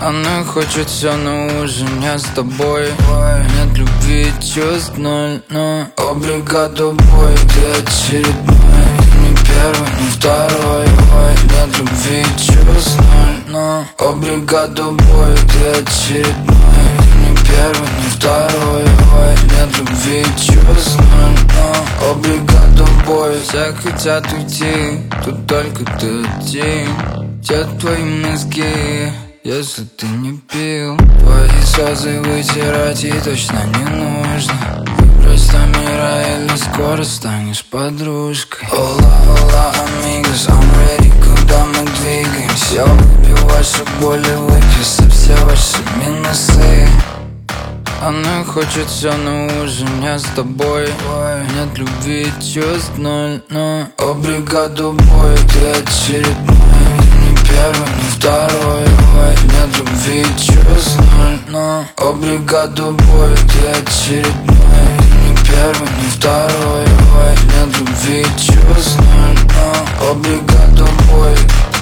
Она хочет все, но уже не с тобой. Нет любви, чувств ноль, но обригадо бой. Ты очередной, не первый, не второй. Нет любви, чувств ноль, но обригадо бой. Ты очередной, не первый, не второй. Нет любви, чувств ноль, но обригадо бой. Все хотят уйти, тут только ты один. Те твои мозги, если ты не пил. Твои слезы вытирать и точно не нужно. Просто мира или скоро станешь подружкой. Ола, ола, amigos, I'm ready, куда мы двигаемся. Я выпью ваши боли, выпью все ваши минусы. Она хочет все, но уже не с тобой. Нет любви, чувств ноль, но обригадо бой. Ты очередной, не первый, не второй. Нет любви, чувств ноль, но обригадо бой. Ты очередной, не первый, не второй. Нет любви, чувств ноль, но обригадо бой.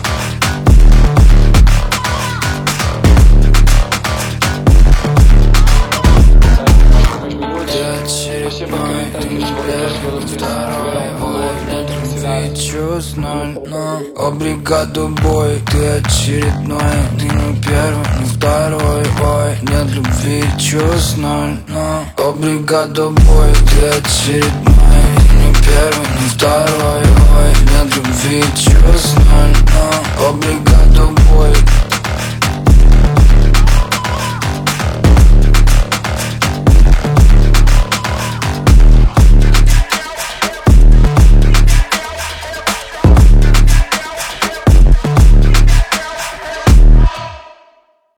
Чувств ноль, но обригадо бой. Ты очередной, ты не первый, не второй. Нет любви, чувств ноль, но обригадо бой. Ты очередной, не первый, не второй. Нет любви, чувств ноль, но обригадо бой.